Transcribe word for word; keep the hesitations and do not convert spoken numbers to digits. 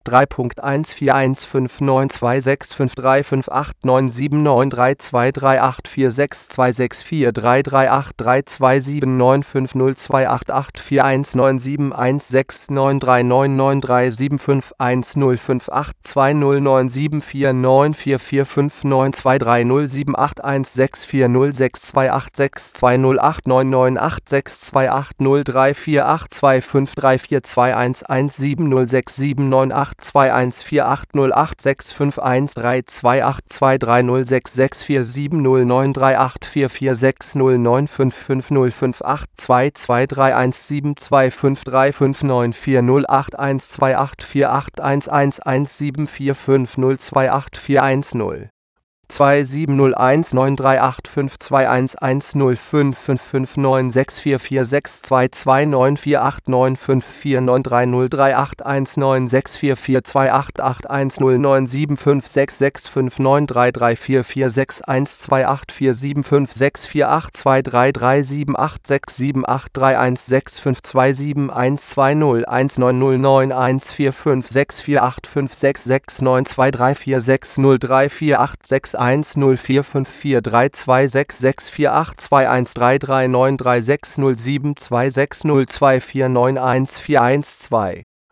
drei Punkt eins vier eins fünf neun zwei sechs fünf drei fünf acht neun sieben neun drei zwei drei acht vier sechs zwei sechs vier drei drei acht drei zwei sieben neun fünf null zwei acht acht vier eins neun sieben eins sechs neun drei neun neun drei sieben fünf eins null fünf acht zwei null neun sieben vier neun vier vier fünf neun zwei drei null sieben acht eins sechs vier null sechs zwei acht sechs zwei null acht neun neun acht sechs zwei acht null drei vier acht zwei fünf drei vier zwei eins eins sieben null sechs sieben neun acht zwei eins vier acht null acht sechs fünf eins drei zwei acht zwei drei null sechs sechs vier sieben null neun drei acht vier vier sechs null neun fünf fünf null fünf acht zwei zwei drei eins sieben zwei fünf drei fünf neun vier null acht eins zwei acht vier acht eins eins eins sieben vier fünf null zwei acht vier eins null zwei sieben null eins neun drei acht fünf zwei eins eins null fünf fünf fünf neun sechs vier vier sechs zwei zwei neun vier acht neun fünf vier neun drei null drei acht eins neun sechs vier vier zwei acht acht eins null neun sieben fünf sechs sechs fünf neun drei drei vier vier sechs eins zwei acht vier sieben fünf sechs vier acht zwei drei drei sieben acht sechs sieben acht drei eins sechs fünf zwei sieben eins zwei null eins neun null neun eins vier fünf sechs vier acht fünf sechs sechs neun zwei drei vier sechs null drei vier acht sechs eins null vier fünf vier drei zwei sechs sechs vier acht zwei eins drei drei neun drei sechs null sieben zwei sechs null zwei vier neun eins vier eins zwei